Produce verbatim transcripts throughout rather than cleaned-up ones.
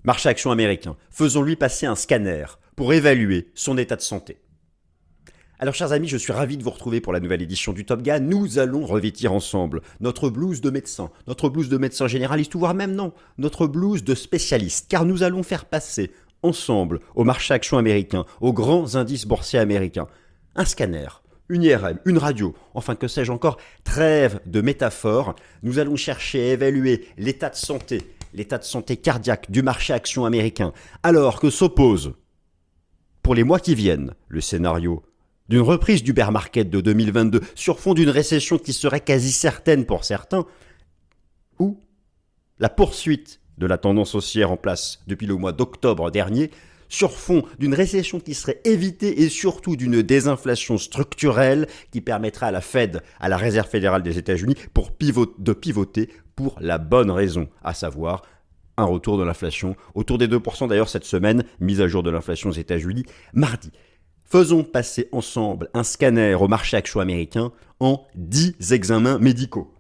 Marché action américain. Faisons-lui passer un scanner pour évaluer son état de santé. Alors chers amis, je suis ravi de vous retrouver pour la nouvelle édition du Top Gun. Nous allons revêtir ensemble notre blouse de médecin, notre blouse de médecin généraliste, ou voire même non, notre blouse de spécialiste, car nous allons faire passer ensemble au marché action américain, aux grands indices boursiers américains, un scanner, une I R M, une radio, enfin que sais-je encore, trêve de métaphores. Nous allons chercher à évaluer l'état de santé, l'état de santé cardiaque du marché action américain, alors que s'oppose, pour les mois qui viennent, le scénario d'une reprise du bear market de deux mille vingt-deux sur fond d'une récession qui serait quasi certaine pour certains, ou la poursuite de la tendance haussière en place depuis le mois d'octobre dernier, sur fond d'une récession qui serait évitée et surtout d'une désinflation structurelle qui permettra à la Fed, à la Réserve fédérale des États-Unis, pour pivot, de pivoter pour la bonne raison, à savoir un retour de l'inflation autour des deux pour cent d'ailleurs cette semaine, mise à jour de l'inflation aux États-Unis, mardi. Faisons passer ensemble un scanner au marché action américain en dix examens médicaux.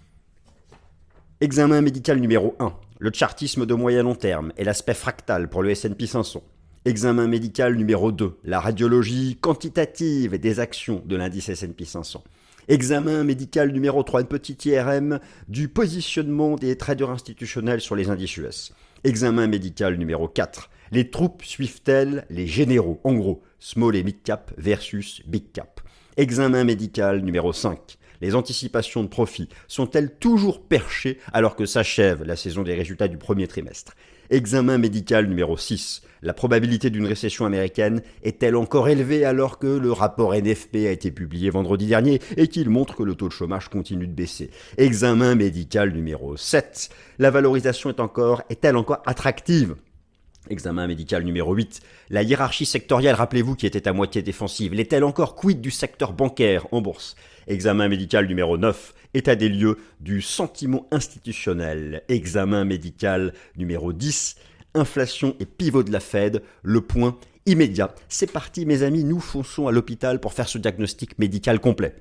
Examen médical numéro un, le chartisme de moyen long terme et l'aspect fractal pour le S and P cinq cents. Examen médical numéro deux, la radiologie quantitative des actions de l'indice S and P cinq cents. Examen médical numéro trois, une petite I R M du positionnement des traders institutionnels sur les indices U S. Examen médical numéro quatre, les troupes suivent-elles les généraux, en gros, small et mid cap versus big cap. Examen médical numéro cinq, les anticipations de profit sont-elles toujours perchées alors que s'achève la saison des résultats du premier trimestre? Examen médical numéro six, la probabilité d'une récession américaine est-elle encore élevée alors que le rapport N F P a été publié vendredi dernier et qu'il montre que le taux de chômage continue de baisser? Examen médical numéro sept, la valorisation est encore, est-elle encore attractive? Examen médical numéro huit, la hiérarchie sectorielle, rappelez-vous, qui était à moitié défensive, l'est-elle encore quid du secteur bancaire en bourse? Examen médical numéro neuf, état des lieux du sentiment institutionnel. Examen médical numéro dix, inflation et pivot de la Fed, le point immédiat. C'est parti mes amis, nous fonçons à l'hôpital pour faire ce diagnostic médical complet.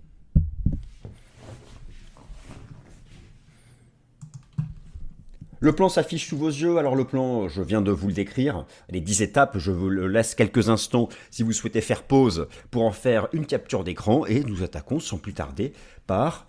Le plan s'affiche sous vos yeux, alors le plan, je viens de vous le décrire, les dix étapes, je vous le laisse quelques instants si vous souhaitez faire pause pour en faire une capture d'écran et nous attaquons sans plus tarder par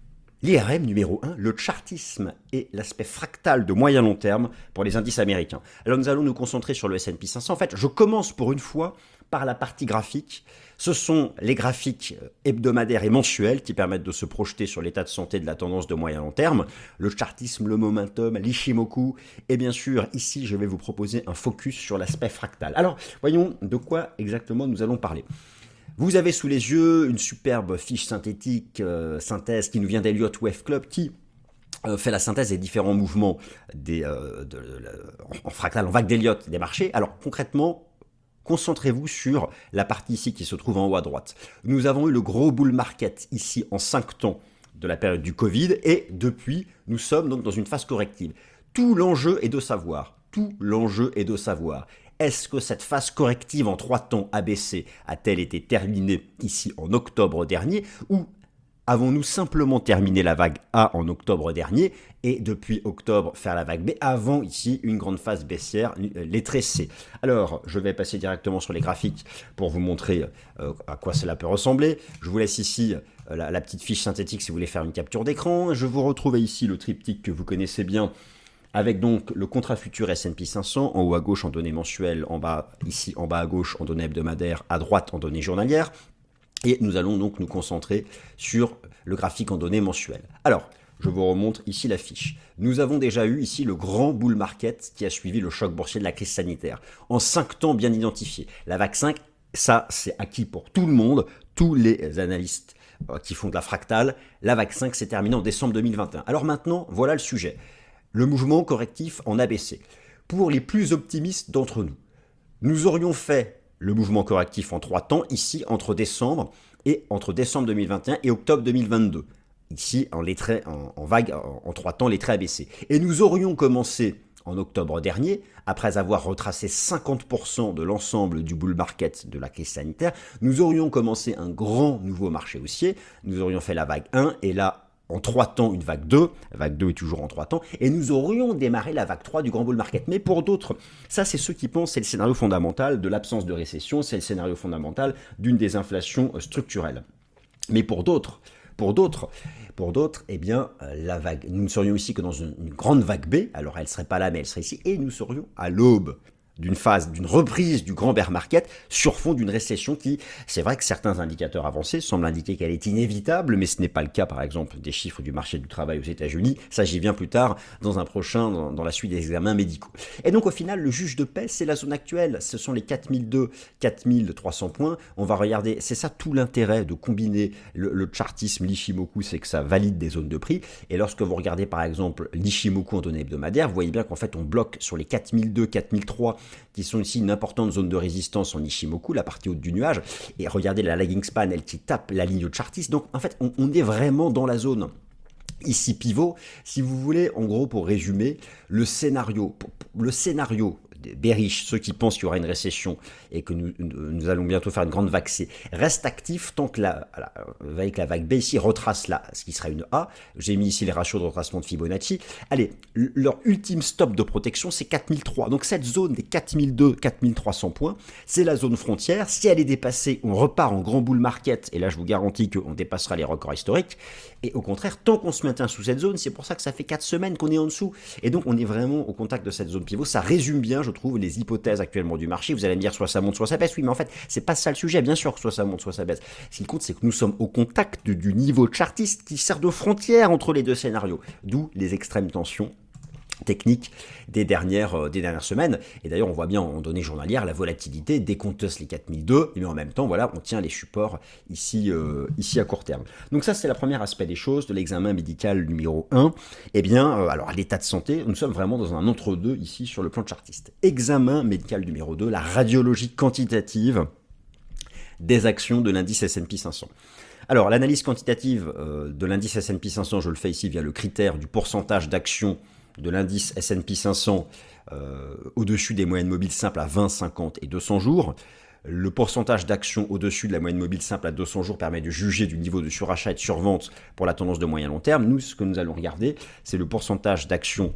l'I R M numéro un, le chartisme et l'aspect fractal de moyen long terme pour les indices américains. Alors nous allons nous concentrer sur le S and P cinq cents. En fait, je commence pour une fois par la partie graphique. Ce sont les graphiques hebdomadaires et mensuels qui permettent de se projeter sur l'état de santé de la tendance de moyen long terme, le chartisme, le momentum, l'Ishimoku, et bien sûr, ici, je vais vous proposer un focus sur l'aspect fractal. Alors, voyons de quoi exactement nous allons parler. Vous avez sous les yeux une superbe fiche synthétique, euh, synthèse qui nous vient d'Elliott Wave Club, qui euh, fait la synthèse des différents mouvements des, euh, de, de, de, en fractal, en vague d'Elliott des marchés. Alors, concrètement, concentrez-vous sur la partie ici qui se trouve en haut à droite. Nous avons eu le gros bull market ici en cinq temps de la période du Covid et depuis, nous sommes donc dans une phase corrective. Tout l'enjeu est de savoir, tout l'enjeu est de savoir, est-ce que cette phase corrective en trois temps A B C a-t-elle été terminée ici en octobre dernier ou avons-nous simplement terminé la vague A en octobre dernier et depuis octobre faire la vague B avant ici une grande phase baissière, les traits C. Alors, je vais passer directement sur les graphiques pour vous montrer euh, à quoi cela peut ressembler. Je vous laisse ici euh, la, la petite fiche synthétique si vous voulez faire une capture d'écran. Je vous retrouve ici le triptyque que vous connaissez bien avec donc le contrat futur S and P cinq cents en haut à gauche en données mensuelles, en bas ici en bas à gauche en données hebdomadaires, à droite en données journalières. Et nous allons donc nous concentrer sur le graphique en données mensuelles. Alors, je vous remontre ici la fiche. Nous avons déjà eu ici le grand bull market qui a suivi le choc boursier de la crise sanitaire. En cinq temps bien identifiés. La vague cinq, ça c'est acquis pour tout le monde, tous les analystes qui font de la fractale. La vague cinq s'est terminée en décembre deux mille vingt et un. Alors maintenant, voilà le sujet. Le mouvement correctif en A B C. Pour les plus optimistes d'entre nous, nous aurions fait le mouvement correctif en trois temps, ici, entre décembre et entre décembre deux mille vingt et un et octobre deux mille vingt-deux. Ici, en, les traits, en, en vague, en, en trois temps, les traits A B C. Et nous aurions commencé en octobre dernier, après avoir retracé cinquante pour cent de l'ensemble du bull market de la crise sanitaire, nous aurions commencé un grand nouveau marché haussier. Nous aurions fait la vague un et là, en trois temps une vague deux, la vague deux est toujours en trois temps, et nous aurions démarré la vague trois du grand bull market. Mais pour d'autres, ça c'est ceux qui pensent c'est le scénario fondamental de l'absence de récession, c'est le scénario fondamental d'une désinflation structurelle. Mais pour d'autres, pour d'autres, pour d'autres, eh bien, la vague, nous ne serions ici que dans une, une grande vague B, alors elle ne serait pas là, mais elle serait ici, et nous serions à l'aube d'une phase, d'une reprise du grand bear market sur fond d'une récession qui, c'est vrai que certains indicateurs avancés semblent indiquer qu'elle est inévitable, mais ce n'est pas le cas, par exemple, des chiffres du marché du travail aux États-Unis. Ça, j'y viens plus tard dans un prochain, dans, dans la suite des examens médicaux. Et donc, au final, le juge de paix, c'est la zone actuelle. Ce sont les quatre mille deux, quatre mille trois cents points. On va regarder, c'est ça tout l'intérêt de combiner le, le chartisme, l'Ishimoku, c'est que ça valide des zones de prix. Et lorsque vous regardez, par exemple, l'Ishimoku en données hebdomadaires, vous voyez bien qu'en fait, on bloque sur les quatre mille deux, quatre mille trois qui sont ici une importante zone de résistance en Ishimoku, la partie haute du nuage, et regardez la lagging span, elle qui tape la ligne de chartiste, donc en fait on, on est vraiment dans la zone ici pivot, si vous voulez, en gros pour résumer, le scénario, le scénario bearish, ceux qui pensent qu'il y aura une récession et que nous, nous allons bientôt faire une grande vague C, reste actif tant que la, la, avec la vague B ici retrace là, ce qui sera une A. J'ai mis ici les ratios de retracement de Fibonacci. Allez, leur ultime stop de protection, c'est quatre mille trois. Donc cette zone des quatre mille deux, quatre mille trois cents points, c'est la zone frontière. Si elle est dépassée, on repart en grand bull market. Et là, je vous garantis qu'on dépassera les records historiques. Et au contraire, tant qu'on se maintient sous cette zone, c'est pour ça que ça fait quatre semaines qu'on est en dessous. Et donc, on est vraiment au contact de cette zone pivot. Ça résume bien, je trouve, les hypothèses actuellement du marché. Vous allez me dire, soit ça monte, soit ça baisse. Oui, mais en fait, c'est pas ça le sujet. Bien sûr que soit ça monte, soit ça baisse. Ce qui compte, c'est que nous sommes au contact du niveau chartiste qui sert de frontière entre les deux scénarios. D'où les extrêmes tensions techniques des dernières, euh, des dernières semaines. Et d'ailleurs, on voit bien en données journalières la volatilité dès qu'on teste les quatre mille deux, mais en même temps, voilà, on tient les supports ici, euh, ici à court terme. Donc ça, c'est le premier aspect des choses, de l'examen médical numéro un. Eh bien, euh, alors l'état de santé, nous sommes vraiment dans un entre-deux ici sur le plan chartiste. Examen médical numéro deux, la radiologie quantitative des actions de l'indice S and P cinq cents. Alors, l'analyse quantitative euh, de l'indice S and P cinq cents, je le fais ici via le critère du pourcentage d'actions de l'indice S and P cinq cents euh, au-dessus des moyennes mobiles simples à vingt, cinquante et deux cents jours. Le pourcentage d'actions au-dessus de la moyenne mobile simple à deux cents jours permet de juger du niveau de surachat et de survente pour la tendance de moyen long terme. Nous, ce que nous allons regarder, c'est le pourcentage d'actions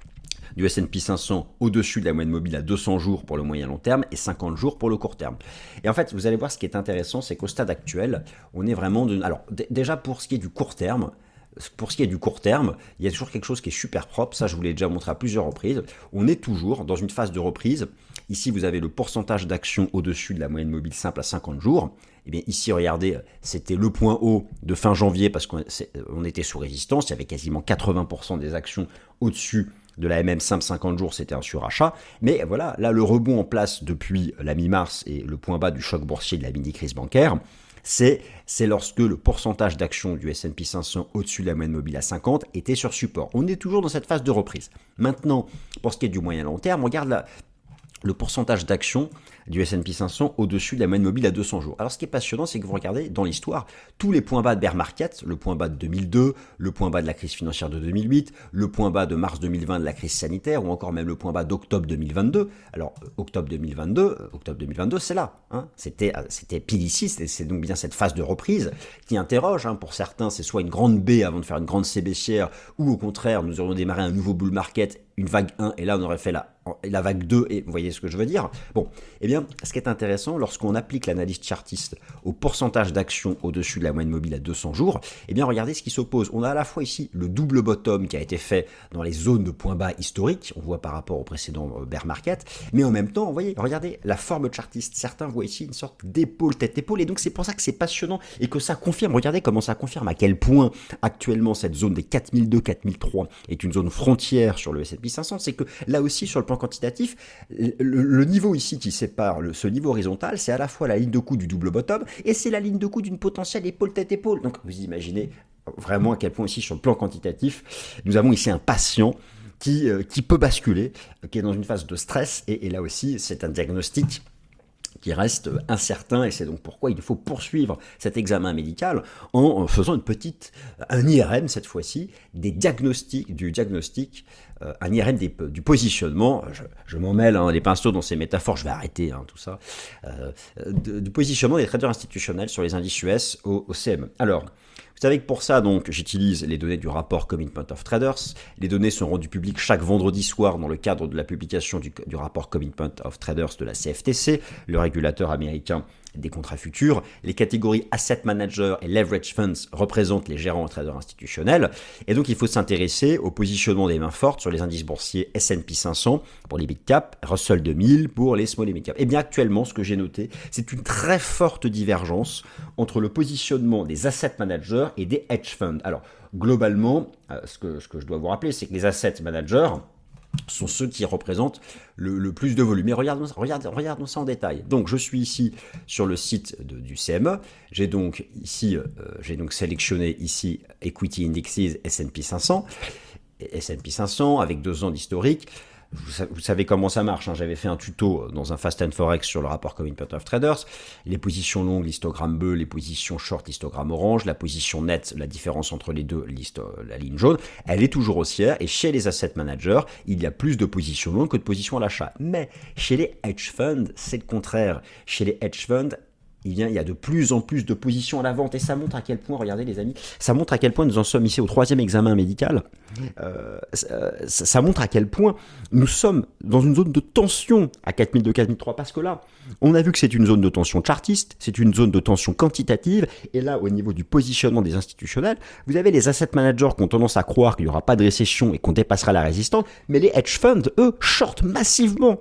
du S and P cinq cents au-dessus de la moyenne mobile à deux cents jours pour le moyen long terme et cinquante jours pour le court terme. Et en fait, vous allez voir, ce qui est intéressant, c'est qu'au stade actuel, on est vraiment... De... Alors, d- déjà pour ce qui est du court terme, Pour ce qui est du court terme, il y a toujours quelque chose qui est super propre, ça je vous l'ai déjà montré à plusieurs reprises. On est toujours dans une phase de reprise. Ici, vous avez le pourcentage d'actions au-dessus de la moyenne mobile simple à cinquante jours. Et bien ici, regardez, c'était le point haut de fin janvier parce qu'on était sous résistance. Il y avait quasiment quatre-vingts pour cent des actions au-dessus de la M M simple cinquante jours, c'était un surachat. Mais voilà, là, le rebond en place depuis la mi-mars et le point bas du choc boursier de la mini-crise bancaire, c'est, c'est lorsque le pourcentage d'actions du S and P cinq cents au-dessus de la moyenne mobile à cinquante était sur support. On est toujours dans cette phase de reprise. Maintenant, pour ce qui est du moyen long terme, on regarde la, le pourcentage d'actions du S and P cinq cents au-dessus de la moyenne mobile à deux cents jours. Alors ce qui est passionnant, c'est que vous regardez dans l'histoire tous les points bas de bear market, le point bas de deux mille deux, le point bas de la crise financière de deux mille huit, le point bas de mars deux mille vingt de la crise sanitaire, ou encore même le point bas d'octobre deux mille vingt-deux. Alors octobre deux mille vingt-deux, octobre deux mille vingt-deux, c'est là, hein, c'était, c'était pile ici, c'est, c'est donc bien cette phase de reprise qui interroge. Hein, pour certains, c'est soit une grande B avant de faire une grande C baissière, ou au contraire, nous aurions démarré un nouveau bull market, une vague un, et là on aurait fait la, la vague deux, et vous voyez ce que je veux dire. Bon, eh bien, ce qui est intéressant, lorsqu'on applique l'analyse chartiste au pourcentage d'actions au-dessus de la moyenne mobile à deux cents jours, eh bien, regardez ce qui s'oppose. On a à la fois ici le double bottom qui a été fait dans les zones de points bas historiques, on voit par rapport au précédent bear market, mais en même temps, vous voyez, regardez la forme chartiste. Certains voient ici une sorte d'épaule, tête-épaule, et donc c'est pour ça que c'est passionnant et que ça confirme, regardez comment ça confirme à quel point actuellement cette zone des quatre mille deux, quatre mille trois est une zone frontière sur le S and P cinq cents, c'est que là aussi, sur le plan quantitatif, le, le niveau ici qui sépare le, ce niveau horizontal, c'est à la fois la ligne de coup du double bottom et c'est la ligne de coup d'une potentielle épaule tête épaule. Donc vous imaginez vraiment à quel point ici sur le plan quantitatif, nous avons ici un patient qui, euh, qui peut basculer, euh, qui est dans une phase de stress et, et là aussi c'est un diagnostic qui reste incertain et c'est donc pourquoi il faut poursuivre cet examen médical en faisant une petite, un I R M cette fois-ci, des diagnostics, du diagnostic euh, un I R M des, du positionnement, je, je m'en mêle hein, les pinceaux dans ces métaphores, je vais arrêter hein, tout ça, euh, de, du positionnement des traders institutionnels sur les indices U S au, au C M E. Alors, vous savez que pour ça, donc, j'utilise les données du rapport Commitment of Traders. Les données sont rendues publiques chaque vendredi soir dans le cadre de la publication du, du rapport Commitment of Traders de la C F T C, le régulateur américain des contrats futurs. Les catégories Asset Manager et Leverage Funds représentent les gérants et traders institutionnels. Et donc, il faut s'intéresser au positionnement des mains fortes sur les indices boursiers S and P cinq cents pour les big cap, Russell deux mille pour les small et mid cap. Et bien actuellement, ce que j'ai noté, c'est une très forte divergence entre le positionnement des Asset Managers et des Hedge Funds. Alors, globalement, ce que, ce que je dois vous rappeler, c'est que les Asset Managers sont ceux qui représentent le, le plus de volume. Mais regardons, regardons, regardons ça en détail. Donc, je suis ici sur le site de, du C M E. J'ai donc ici, euh, j'ai donc sélectionné ici Equity Indexes S and P cinq cents, S and P cinq cents avec deux ans d'historique. Vous savez comment ça marche, hein. J'avais fait un tuto dans un Fast and Forex sur le rapport Commitment of Traders. Les positions longues, l'histogramme bleu, les positions short, l'histogramme orange, la position nette, la différence entre les deux, la ligne jaune, elle est toujours haussière. Et chez les asset managers, il y a plus de positions longues que de positions à l'achat. Mais chez les hedge funds, c'est le contraire. Chez les hedge funds, il y a de plus en plus de positions à la vente et ça montre à quel point, regardez les amis, ça montre à quel point nous en sommes ici au troisième examen médical, euh, ça, ça montre à quel point nous sommes dans une zone de tension à quatre mille deux, quatre mille trois parce que là, on a vu que c'est une zone de tension chartiste, c'est une zone de tension quantitative et là, au niveau du positionnement des institutionnels, vous avez les asset managers qui ont tendance à croire qu'il n'y aura pas de récession et qu'on dépassera la résistance, mais les hedge funds, eux, shortent massivement.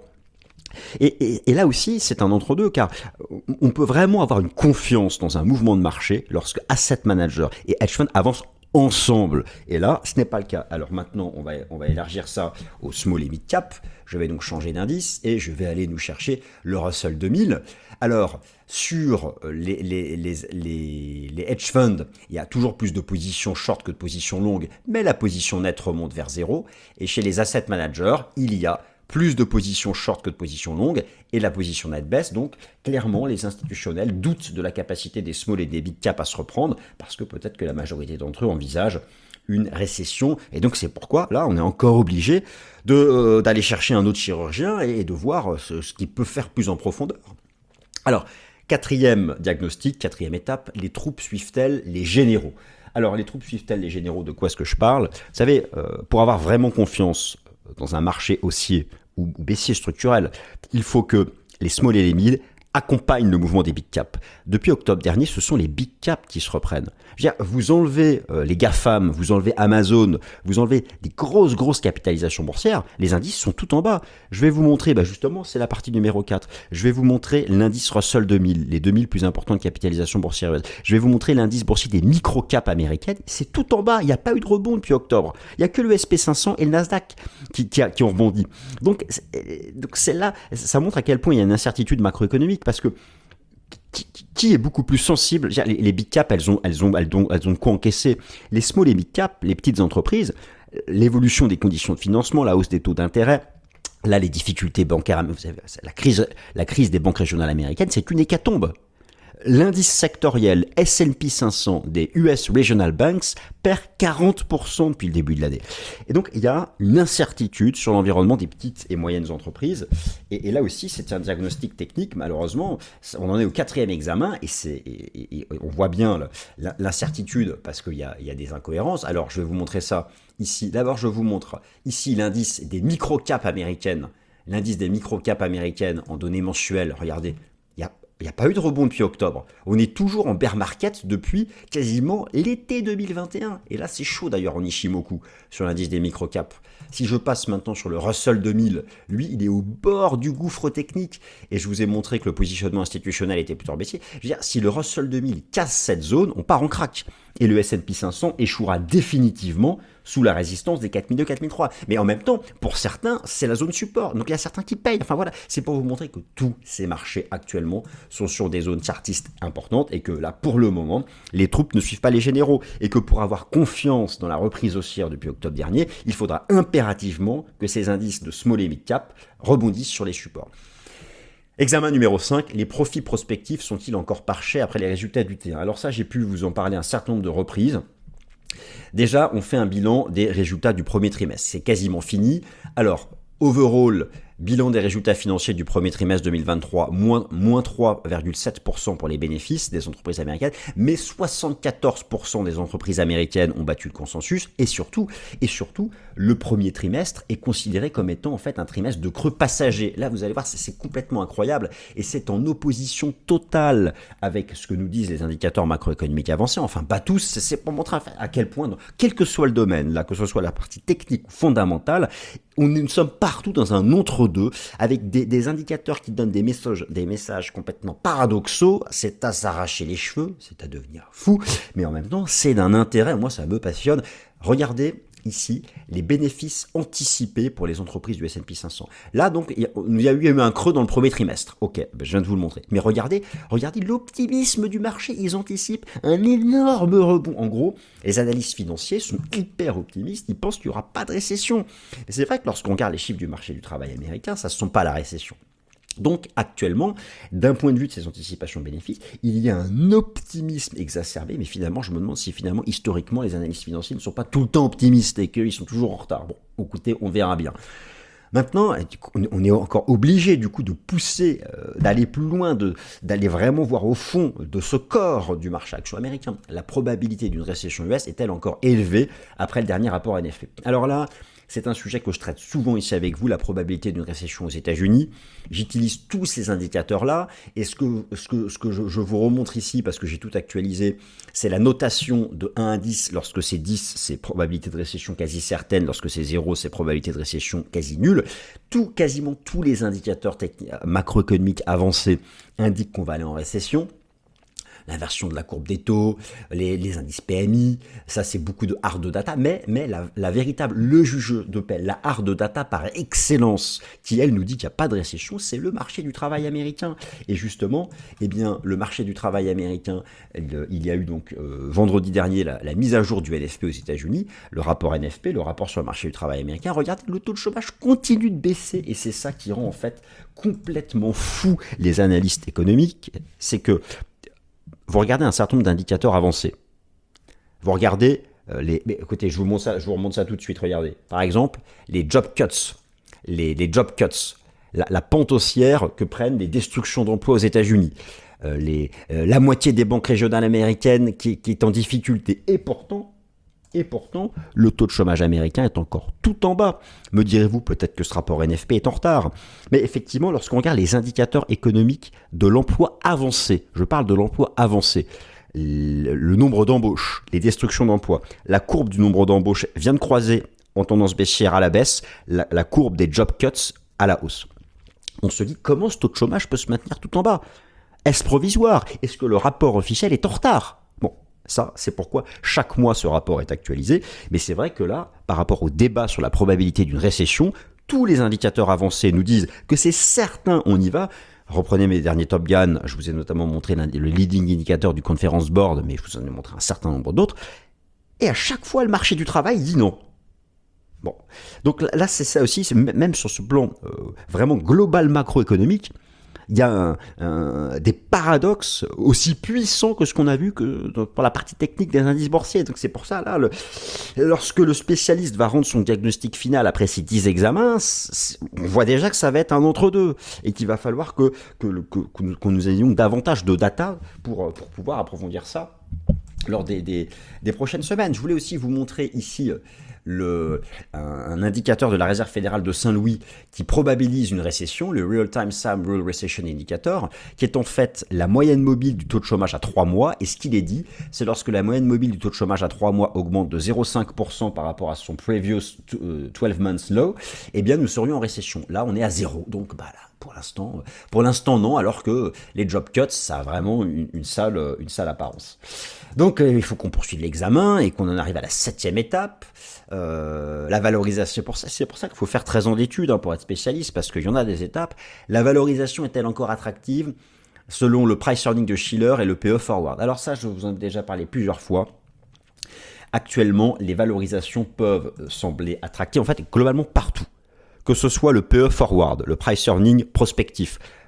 Et, et, et là aussi, c'est un entre-deux, car on peut vraiment avoir une confiance dans un mouvement de marché lorsque asset manager et hedge fund avancent ensemble. Et là, ce n'est pas le cas. Alors maintenant, on va, on va élargir ça au small et mid cap. Je vais donc changer d'indice et je vais aller nous chercher le Russell deux mille. Alors, sur les, les, les, les, les hedge funds, il y a toujours plus de positions short que de positions longues, mais la position nette remonte vers zéro. Et chez les asset managers, il y a plus de positions short que de positions longues, et la position nette baisse, donc clairement les institutionnels doutent de la capacité des small et des big cap à se reprendre, parce que peut-être que la majorité d'entre eux envisagent une récession, et donc c'est pourquoi là on est encore obligé de, euh, d'aller chercher un autre chirurgien et, et de voir ce, ce qu'il peut faire plus en profondeur. Alors, quatrième diagnostic, quatrième étape, les troupes suivent-elles les généraux? Alors les troupes suivent-elles les généraux, de quoi est-ce que je parle? Vous savez, euh, pour avoir vraiment confiance dans un marché haussier ou baissier structurel, il faut que les small et les mid accompagnent le mouvement des big cap. Depuis octobre dernier, ce sont les big cap qui se reprennent. Je veux dire, vous enlevez euh, les GAFAM, vous enlevez Amazon, vous enlevez des grosses, grosses capitalisations boursières, les indices sont tout en bas. Je vais vous montrer, bah justement, c'est la partie numéro quatre. Je vais vous montrer l'indice Russell deux mille, les deux mille plus importantes capitalisations boursières. Je vais vous montrer l'indice boursier des micro-caps américaines. C'est tout en bas, il n'y a pas eu de rebond depuis octobre. Il n'y a que le S and P cinq cents et le Nasdaq qui, qui, a, qui ont rebondi. Donc, c'est, donc c'est là, ça montre à quel point il y a une incertitude macroéconomique parce que Qui, qui est beaucoup plus sensible? Les, les big cap, elles ont, elles ont, elles ont, elles ont quoi encaisser? Les small et big cap, les petites entreprises, l'évolution des conditions de financement, la hausse des taux d'intérêt, là les difficultés bancaires, vous savez, la crise, la crise des banques régionales américaines, c'est une hécatombe. L'indice sectoriel S and P cinq cents des U S Regional Banks perd quarante pour cent depuis le début de l'année. Et donc, il y a une incertitude sur l'environnement des petites et moyennes entreprises. Et, et là aussi, c'est un diagnostic technique. Malheureusement, on en est au quatrième examen et, c'est, et, et on voit bien l'incertitude parce qu'il y a, il y a des incohérences. Alors, je vais vous montrer ça ici. D'abord, je vous montre ici l'indice des micro-caps américaines. L'indice des micro-caps américaines en données mensuelles. Regardez. Il n'y a pas eu de rebond depuis octobre. On est toujours en bear market depuis quasiment l'été deux mille vingt et un. Et là, c'est chaud d'ailleurs en Ishimoku sur l'indice des microcaps. Si je passe maintenant sur le Russell deux mille, lui, il est au bord du gouffre technique. Et je vous ai montré que le positionnement institutionnel était plutôt baissier. Je veux dire, si le Russell deux mille casse cette zone, on part en crack. Et le S and P cinq cents échouera définitivement sous la résistance des quatre mille deux, quatre mille trois. Mais en même temps, pour certains, c'est la zone support. Donc il y a certains qui payent. Enfin voilà, c'est pour vous montrer que tous ces marchés actuellement sont sur des zones chartistes importantes et que là, pour le moment, les troupes ne suivent pas les généraux. Et que pour avoir confiance dans la reprise haussière depuis octobre dernier, il faudra impérativement que ces indices de small et mid cap rebondissent sur les supports. Examen numéro cinq, les profits prospectifs sont-ils encore parchés après les résultats du T un? Alors ça, j'ai pu vous en parler un certain nombre de reprises. Déjà, on fait un bilan des résultats du premier trimestre. C'est quasiment fini. Alors, overall, bilan des résultats financiers du premier trimestre deux mille vingt-trois, moins, moins trois virgule sept pour cent pour les bénéfices des entreprises américaines, mais soixante-quatorze pour cent des entreprises américaines ont battu le consensus, et surtout, et surtout, le premier trimestre est considéré comme étant en fait un trimestre de creux passager. Là, vous allez voir, c'est, c'est complètement incroyable, et c'est en opposition totale avec ce que nous disent les indicateurs macroéconomiques avancés, enfin pas tous, c'est, c'est pour montrer à quel point, quel que soit le domaine, là, que ce soit la partie technique ou fondamentale, on, nous sommes partout dans un entre-deux, avec des, des indicateurs qui donnent des messages, des messages complètement paradoxaux. C'est à s'arracher les cheveux, c'est à devenir fou, mais en même temps, c'est d'un intérêt. Moi, ça me passionne. Regardez ici les bénéfices anticipés pour les entreprises du S and P cinq cents. Là, donc, il y a, il y a eu un creux dans le premier trimestre. Ok, ben je viens de vous le montrer. Mais regardez, regardez l'optimisme du marché. Ils anticipent un énorme rebond. En gros, les analystes financiers sont hyper optimistes. Ils pensent qu'il n'y aura pas de récession. Et c'est vrai que lorsqu'on regarde les chiffres du marché du travail américain, ça ne sent pas la récession. Donc actuellement, d'un point de vue de ces anticipations bénéfices, il y a un optimisme exacerbé, mais finalement, je me demande si finalement, historiquement, les analystes financiers ne sont pas tout le temps optimistes et qu'ils sont toujours en retard. Bon, écoutez, on verra bien. Maintenant, on est encore obligé du coup de pousser, euh, d'aller plus loin, de, d'aller vraiment voir au fond de ce corps du marché action américain. La probabilité d'une récession U S est-elle encore élevée après le dernier rapport N F P? Alors là, c'est un sujet que je traite souvent ici avec vous, la probabilité d'une récession aux États-Unis. J'utilise tous ces indicateurs-là, et ce que, ce que, ce que je, je vous remontre ici, parce que j'ai tout actualisé, c'est la notation de un à dix. Lorsque c'est dix, c'est probabilité de récession quasi certaine. Lorsque c'est zéro, c'est probabilité de récession quasi nulle. Tout, quasiment tous les indicateurs techniques, macroéconomiques avancés indiquent qu'on va aller en récession. L'inversion de la courbe des taux, les, les indices P M I, ça c'est beaucoup de hard data, mais, mais la, la véritable, le juge de paix, la hard data par excellence, qui elle nous dit qu'il n'y a pas de récession, c'est le marché du travail américain. Et justement, eh bien, le marché du travail américain, il, il y a eu donc euh, vendredi dernier la, la mise à jour du N F P aux États-Unis, le rapport N F P, le rapport sur le marché du travail américain. Regardez, le taux de chômage continue de baisser, et c'est ça qui rend en fait complètement fou les analystes économiques, c'est que vous regardez un certain nombre d'indicateurs avancés. Vous regardez euh, les... Mais écoutez, je vous, montre ça, je vous remonte ça tout de suite, regardez. Par exemple, les job cuts. Les, les job cuts. La, la pente haussière que prennent les destructions d'emplois aux États-Unis. Euh, les, euh, la moitié des banques régionales américaines qui, qui est en difficulté. Et pourtant, et pourtant, le taux de chômage américain est encore tout en bas. Me direz-vous, peut-être que ce rapport N F P est en retard. Mais effectivement, lorsqu'on regarde les indicateurs économiques de l'emploi avancé, je parle de l'emploi avancé, le, le nombre d'embauches, les destructions d'emplois, la courbe du nombre d'embauches vient de croiser en tendance baissière à la baisse, la, la courbe des job cuts à la hausse. On se dit, comment ce taux de chômage peut se maintenir tout en bas? Est-ce provisoire? Est-ce que le rapport officiel est en retard? Bon. Ça, c'est pourquoi chaque mois ce rapport est actualisé. Mais c'est vrai que là, par rapport au débat sur la probabilité d'une récession, tous les indicateurs avancés nous disent que c'est certain, on y va. Reprenez mes derniers Top Gun, je vous ai notamment montré le leading indicator du Conference Board, mais je vous en ai montré un certain nombre d'autres. Et à chaque fois, le marché du travail dit non. Bon, donc là, c'est ça aussi, c'est même sur ce plan euh, vraiment global macroéconomique, il y a un, un, des paradoxes aussi puissants que ce qu'on a vu que pour la partie technique des indices boursiers. Donc c'est pour ça, là, le, lorsque le spécialiste va rendre son diagnostic final après ces dix examens, on voit déjà que ça va être un entre-deux et qu'il va falloir que, que, que, que, nous, que nous ayons davantage de data pour, pour pouvoir approfondir ça lors des, des, des prochaines semaines. Je voulais aussi vous montrer ici Le, un, un indicateur de la Réserve fédérale de Saint-Louis qui probabilise une récession, le Real-Time Sam Real Recession Indicator, qui est en fait la moyenne mobile du taux de chômage à trois mois. Et ce qu'il est dit, c'est lorsque la moyenne mobile du taux de chômage à trois mois augmente de zéro virgule cinq pour cent par rapport à son previous twelve months low, eh bien nous serions en récession. Là, on est à zéro. Donc, bah là, pour l'instant, pour l'instant non, alors que les job cuts, ça a vraiment une, une, sale, une sale apparence. Donc, euh, il faut qu'on poursuive l'examen et qu'on en arrive à la septième étape. Euh, la valorisation, c'est pour ça, c'est pour ça qu'il faut faire treize ans d'études hein, pour être spécialiste, parce qu'il y en a des étapes. La valorisation est-elle encore attractive selon le price earning de Shiller et le P E forward? Alors ça, je vous en ai déjà parlé plusieurs fois. Actuellement, les valorisations peuvent sembler attractives, en fait, globalement partout. Que ce soit le P E forward, le price earning prospectif,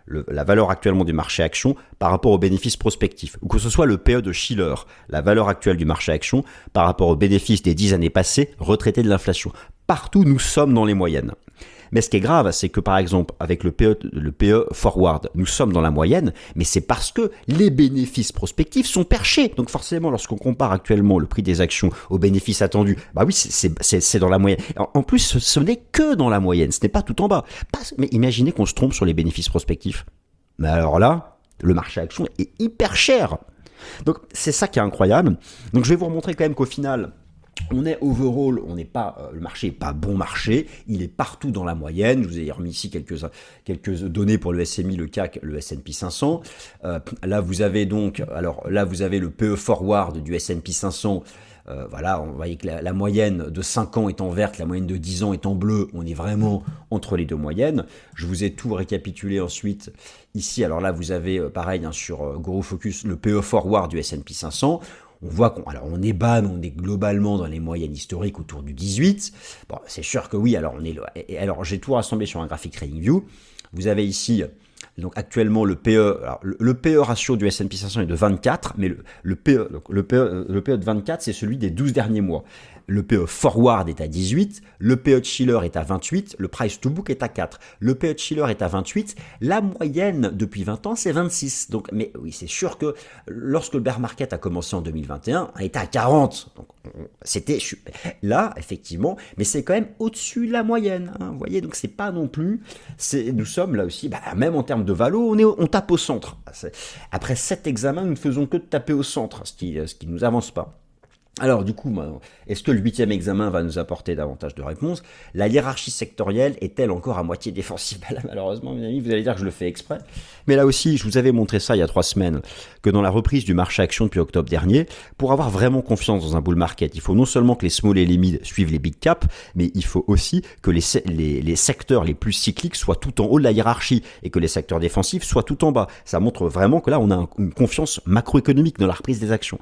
le, la valeur actuellement du marché action par rapport aux bénéfices prospectifs, ou que ce soit le P E de Shiller, la valeur actuelle du marché action par rapport aux bénéfices des dix années passées, retraités de l'inflation. Partout, nous sommes dans les moyennes. Mais ce qui est grave, c'est que par exemple, avec le P E, le P E forward, nous sommes dans la moyenne, mais c'est parce que les bénéfices prospectifs sont perchés. Donc forcément, lorsqu'on compare actuellement le prix des actions aux bénéfices attendus, bah oui, c'est, c'est, c'est dans la moyenne. En, en plus, ce, ce n'est que dans la moyenne, ce n'est pas tout en bas. Parce, mais imaginez qu'on se trompe sur les bénéfices prospectifs. Mais alors là, le marché action est hyper cher. Donc c'est ça qui est incroyable. Donc je vais vous remontrer quand même qu'au final, on est overall, on n'est pas, euh, le marché n'est pas bon marché, il est partout dans la moyenne. Je vous ai remis ici quelques, quelques données pour le S M I, le C A C, le S and P cinq cents. Euh, là vous avez donc, alors là vous avez le P E forward du S and P cinq cents. Euh, voilà, on voit que la, la moyenne de cinq ans est en verte, la moyenne de dix ans est en bleu. On est vraiment entre les deux moyennes. Je vous ai tout récapitulé ensuite ici. Alors là vous avez euh, pareil hein, sur euh, Gros Focus le P E forward du S and P cinq cents. On voit qu'on alors on est bas, mais on est globalement dans les moyennes historiques autour du dix-huit. Bon, c'est sûr que oui, alors on est et alors j'ai tout rassemblé sur un graphique TradingView. Vous avez ici donc actuellement le P E, alors le, le P E ratio du S and P cinq cents est de vingt-quatre, mais le, le P E, donc le P E, le P E de vingt-quatre, c'est celui des douze derniers mois. Le P E forward est à dix-huit, le P E de Shiller est à vingt-huit, le price to book est à quatre. Le P E de Shiller est à vingt-huit, la moyenne depuis vingt ans c'est vingt-six. Donc, mais oui, c'est sûr que lorsque le bear market a commencé en deux mille vingt et un, on était à quarante. Donc, c'était là, effectivement, mais c'est quand même au-dessus de la moyenne. Hein, vous voyez, donc c'est pas non plus. C'est, nous sommes là aussi, bah, même en termes de valo, on, est, on tape au centre. Après sept examens, nous ne faisons que de taper au centre, ce qui ne ce qui nous avance pas. Alors du coup, est-ce que le huitième examen va nous apporter davantage de réponses? La hiérarchie sectorielle est-elle encore à moitié défensive? Là, malheureusement, mes amis, vous allez dire que je le fais exprès. Mais là aussi, je vous avais montré ça il y a trois semaines, que dans la reprise du marché action depuis octobre dernier, pour avoir vraiment confiance dans un bull market, il faut non seulement que les small et les mid suivent les big caps, mais il faut aussi que les, les, les secteurs les plus cycliques soient tout en haut de la hiérarchie et que les secteurs défensifs soient tout en bas. Ça montre vraiment que là, on a une confiance macroéconomique dans la reprise des actions.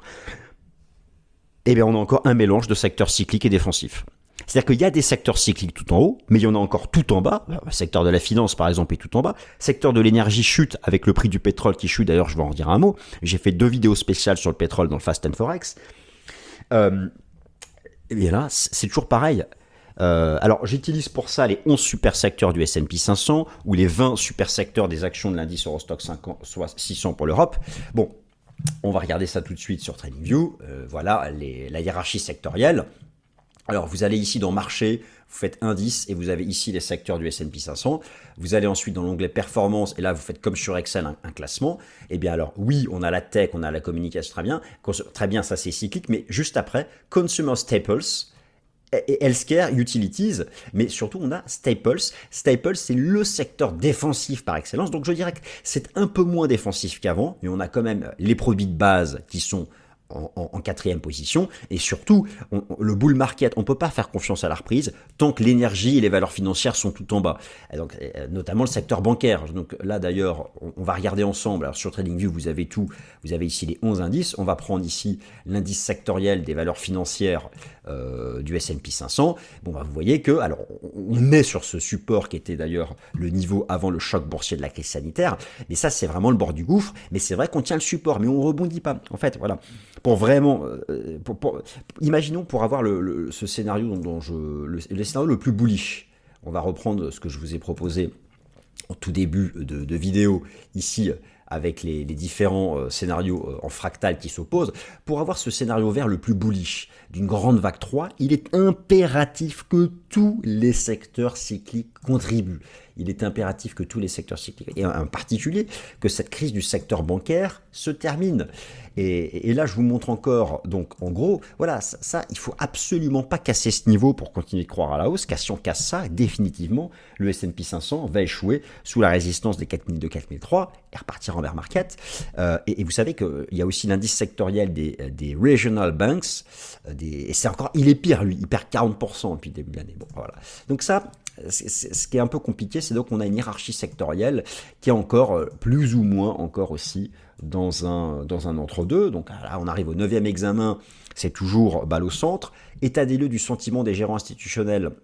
Eh bien, on a encore un mélange de secteurs cycliques et défensifs. C'est-à-dire qu'il y a des secteurs cycliques tout en haut, mais il y en a encore tout en bas. Le secteur de la finance, par exemple, est tout en bas. Le secteur de l'énergie chute avec le prix du pétrole qui chute. D'ailleurs, je vais en dire un mot. J'ai fait deux vidéos spéciales sur le pétrole dans le Fast and Forex. Euh, et bien là, c'est toujours pareil. Euh, alors, j'utilise pour ça les onze super secteurs du S and P cinq cents ou les vingt super secteurs des actions de l'indice Eurostock cinquante, soit six cents pour l'Europe. Bon. On va regarder ça tout de suite sur TradingView. Euh, voilà les, la hiérarchie sectorielle. Alors, vous allez ici dans marché, vous faites indice et vous avez ici les secteurs du S and P cinq cents. Vous allez ensuite dans l'onglet performance et là, vous faites comme sur Excel un, un classement. Eh bien alors, oui, on a la tech, on a la communication, très bien. Très bien, ça c'est cyclique, mais juste après, Consumer Staples et Healthcare Utilities, mais surtout on a Staples. Staples, c'est le secteur défensif par excellence, donc je dirais que c'est un peu moins défensif qu'avant, mais on a quand même les produits de base qui sont en, en, en quatrième position, et surtout, on, le bull market, on ne peut pas faire confiance à la reprise tant que l'énergie et les valeurs financières sont tout en bas, et donc, notamment le secteur bancaire. Donc là d'ailleurs, on, on va regarder ensemble. Alors sur TradingView, vous avez tout, vous avez ici les onze indices, on va prendre ici l'indice sectoriel des valeurs financières euh, du S and P cinq cents. Bon, bah, vous voyez que, alors on est sur ce support qui était d'ailleurs le niveau avant le choc boursier de la crise sanitaire, mais ça c'est vraiment le bord du gouffre, mais c'est vrai qu'on tient le support, mais on rebondit pas. En fait, voilà. Pour vraiment, euh, pour, pour, imaginons pour avoir le, le, ce scénario dont, dont je, le, le scénario le plus bullish. On va reprendre ce que je vous ai proposé en tout début de, de vidéo ici avec les, les différents euh, scénarios euh, en fractal qui s'opposent. Pour avoir ce scénario vert le plus bullish d'une grande vague trois, il est impératif que tous les secteurs cycliques contribuent. Il est impératif que tous les secteurs cycliques, et en particulier que cette crise du secteur bancaire se termine. Et, et là, je vous montre encore, donc en gros, voilà, ça, ça, il faut absolument pas casser ce niveau pour continuer de croire à la hausse, car si on casse ça, définitivement, le S and P cinq cents va échouer sous la résistance des quatre mille deux, quatre mille trois et repartir en bear market. Euh, et, et vous savez qu'il y a aussi l'indice sectoriel des, des regional banks, des, et c'est encore, il est pire, lui, il perd quarante pour cent depuis le début de l'année. Bon, voilà. Donc ça, c'est, c'est, ce qui est un peu compliqué, c'est donc qu'on a une hiérarchie sectorielle qui est encore plus ou moins encore aussi dans un, dans un entre-deux. Donc là, on arrive au neuvième examen, c'est toujours balle au centre. État des lieux du sentiment des gérants institutionnels.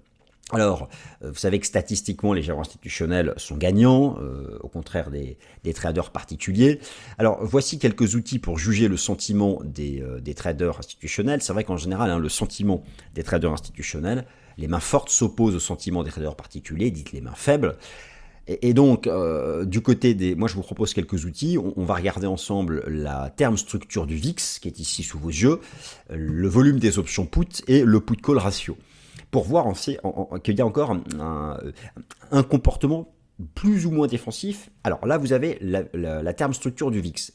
Alors, euh, vous savez que statistiquement, les gérants institutionnels sont gagnants, euh, au contraire des, des traders particuliers. Alors, voici quelques outils pour juger le sentiment des, euh, des traders institutionnels. C'est vrai qu'en général, hein, le sentiment des traders institutionnels, les mains fortes s'opposent au sentiment des traders particuliers, dites les mains faibles. Et, et donc, euh, du côté des... Moi, je vous propose quelques outils. On, on va regarder ensemble la terme structure du V I X, qui est ici sous vos yeux, le volume des options put et le put-call ratio, pour voir en, en, en, qu'il y a encore un, un, un comportement plus ou moins défensif. Alors là, vous avez la, la, la terme structure du V I X,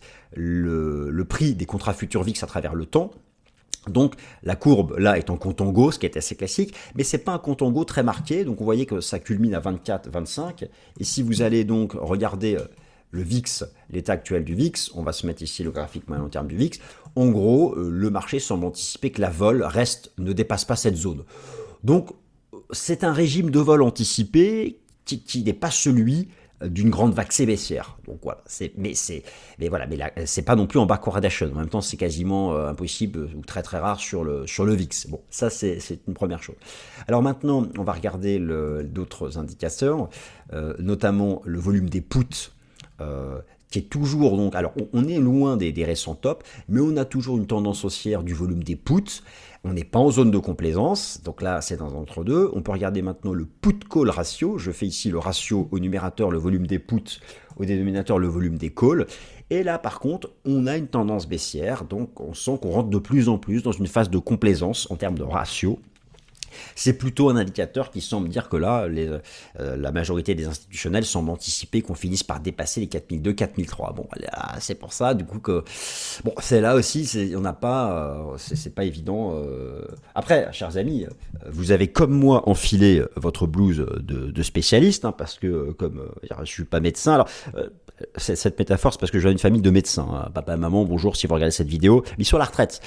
le, le prix des contrats futurs V I X à travers le temps. Donc la courbe là est en contango, ce qui est assez classique, mais c'est pas un contango très marqué, donc vous voyez que ça culmine à vingt-quatre vingt-cinq, et si vous allez donc regarder le V I X, l'état actuel du V I X, on va se mettre ici le graphique moyen long terme du V I X, en gros, le marché semble anticiper que la vol reste, ne dépasse pas cette zone. Donc, c'est un régime de vol anticipé qui, qui n'est pas celui d'une grande vague baissière. Donc voilà, c'est, mais c'est, mais voilà, mais là, c'est pas non plus en backwardation. En même temps, c'est quasiment euh, impossible ou très très rare sur le sur le V I X. Bon, ça c'est, c'est une première chose. Alors maintenant, on va regarder le, d'autres indicateurs, euh, notamment le volume des puts. Euh, qui est toujours donc, alors on, on est loin des, des récents tops, mais on a toujours une tendance haussière du volume des puts. On n'est pas en zone de complaisance, donc là c'est dans entre-deux. On peut regarder maintenant le put-call ratio. Je fais ici le ratio au numérateur, le volume des puts, au dénominateur, le volume des calls. Et là par contre, on a une tendance baissière, donc on sent qu'on rentre de plus en plus dans une phase de complaisance en termes de ratio. C'est plutôt un indicateur qui semble dire que là, les, euh, la majorité des institutionnels semblent anticiper qu'on finisse par dépasser les quatre mille deux, quatre mille trois. Bon, là, c'est pour ça, du coup, que bon, c'est là aussi, c'est, on n'a pas, euh, c'est, c'est pas évident. Euh... Après, chers amis, vous avez comme moi enfilé votre blouse de, de spécialiste, hein, parce que comme euh, je suis pas médecin, alors. Euh, Cette métaphore, c'est parce que je viens d'une famille de médecins. Hein. Papa et maman, bonjour si vous regardez cette vidéo, mais sur la retraite.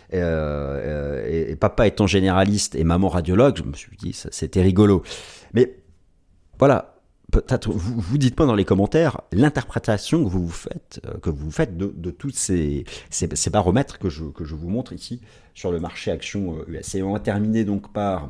Euh, et, et papa étant généraliste et maman radiologue, je me suis dit, ça, c'était rigolo. Mais voilà, peut-être vous, vous dites pas dans les commentaires l'interprétation que vous vous faites, que vous faites de, de tous ces, ces, ces baromètres que je, que je vous montre ici sur le marché action U S. Et on va terminer donc par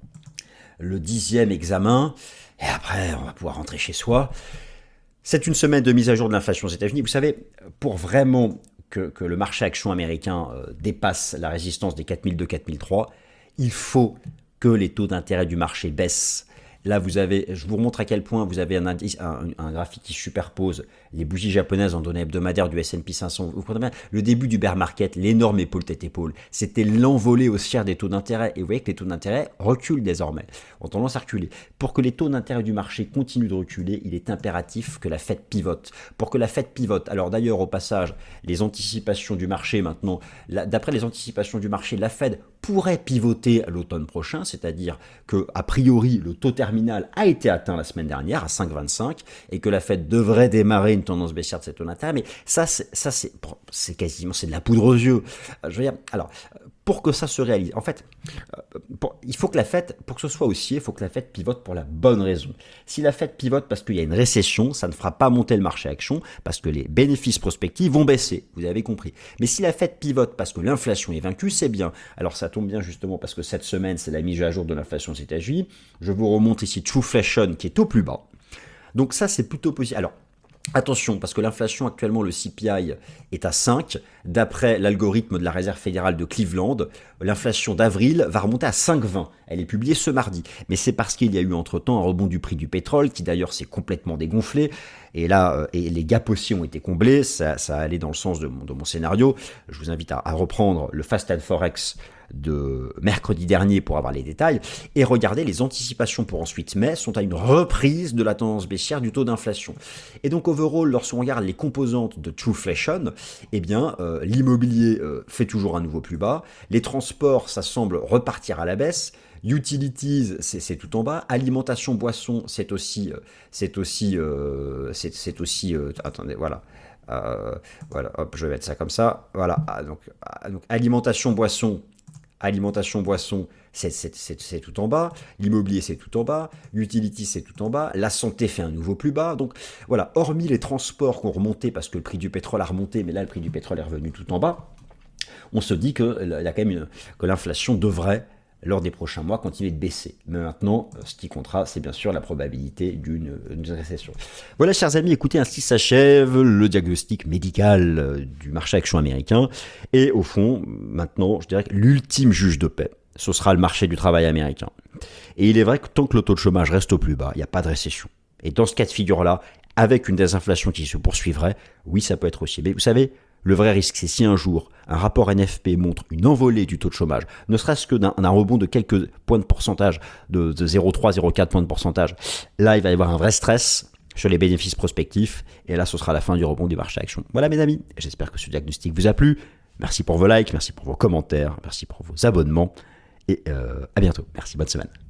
le dixième examen. Et après, on va pouvoir rentrer chez soi. C'est une semaine de mise à jour de l'inflation aux États-Unis. Vous savez, pour vraiment que, que le marché action américain euh, dépasse la résistance des quatre mille deux, quatre mille trois, il faut que les taux d'intérêt du marché baissent. Là, vous avez, je vous remontre à quel point vous avez un, indice, un, un graphique qui superpose les bougies japonaises en données hebdomadaires du S and P cinq cents. Vous comprenez bien, le début du bear market, l'énorme épaule tête épaule, c'était l'envolée haussière des taux d'intérêt. Et vous voyez que les taux d'intérêt reculent désormais, ont tendance à reculer. Pour que les taux d'intérêt du marché continuent de reculer, il est impératif que la Fed pivote. Pour que la Fed pivote, alors d'ailleurs au passage, les anticipations du marché maintenant, la, d'après les anticipations du marché, la Fed pourrait pivoter à l'automne prochain, c'est-à-dire que a priori le taux terminal a été atteint la semaine dernière à cinq virgule vingt-cinq et que la Fed devrait démarrer une tendance baissière de cette taux d'intérêt, mais ça, c'est, ça c'est, c'est quasiment c'est de la poudre aux yeux. Je veux dire, alors pour que ça se réalise, en fait, pour, il faut que la Fed, pour que ce soit haussier, il faut que la Fed pivote pour la bonne raison. Si la Fed pivote parce qu'il y a une récession, ça ne fera pas monter le marché action parce que les bénéfices prospectifs vont baisser, vous avez compris. Mais si la Fed pivote parce que l'inflation est vaincue, c'est bien. Alors ça tombe bien justement parce que cette semaine, c'est la mise à jour de l'inflation aux États-Unis. Je vous remonte ici Trueflation qui est au plus bas. Donc ça, c'est plutôt positif. Alors, attention, parce que l'inflation actuellement, le C P I est à cinq. D'après l'algorithme de la Réserve fédérale de Cleveland, l'inflation d'avril va remonter à cinq virgule vingt. Elle est publiée ce mardi. Mais c'est parce qu'il y a eu entre-temps un rebond du prix du pétrole, qui d'ailleurs s'est complètement dégonflé. Et là, euh, et les gaps aussi ont été comblés. Ça, ça allait dans le sens de mon, de mon scénario. Je vous invite à, à reprendre le Fast and Forex de mercredi dernier pour avoir les détails, et regardez, les anticipations pour ensuite mai sont à une reprise de la tendance baissière du taux d'inflation. Et donc overall, lorsqu'on regarde les composantes de Trueflation, eh bien euh, l'immobilier euh, fait toujours un nouveau plus bas, les transports, ça semble repartir à la baisse, utilities, c'est, c'est tout en bas, alimentation, boisson, c'est aussi, euh, c'est aussi, euh, c'est, c'est aussi, euh, attendez, voilà. Euh, voilà, hop, je vais mettre ça comme ça. Voilà, ah, donc, ah, donc alimentation, boisson, alimentation, boisson, c'est, c'est, c'est, c'est tout en bas. L'immobilier, c'est tout en bas. L'utility, c'est tout en bas. La santé fait un nouveau plus bas. Donc voilà, hormis les transports qui ont remonté parce que le prix du pétrole a remonté, mais là, le prix du pétrole est revenu tout en bas, on se dit que, il y a quand même une, que l'inflation devrait lors des prochains mois, continuer de baisser. Mais maintenant, ce qui comptera, c'est bien sûr la probabilité d'une, d'une récession. Voilà, chers amis, écoutez, ainsi s'achève le diagnostic médical du marché action américain. Et au fond, maintenant, je dirais que l'ultime juge de paix, ce sera le marché du travail américain. Et il est vrai que tant que le taux de chômage reste au plus bas, il n'y a pas de récession. Et dans ce cas de figure-là, avec une désinflation qui se poursuivrait, oui, ça peut être aussi. Mais vous savez, le vrai risque, c'est si un jour, un rapport N F P montre une envolée du taux de chômage, ne serait-ce que d'un, d'un rebond de quelques points de pourcentage, de, de zéro virgule trois, zéro virgule quatre points de pourcentage, là, il va y avoir un vrai stress sur les bénéfices prospectifs, et là, ce sera la fin du rebond du marché action. Voilà, mes amis, j'espère que ce diagnostic vous a plu. Merci pour vos likes, merci pour vos commentaires, merci pour vos abonnements, et euh, à bientôt. Merci, bonne semaine.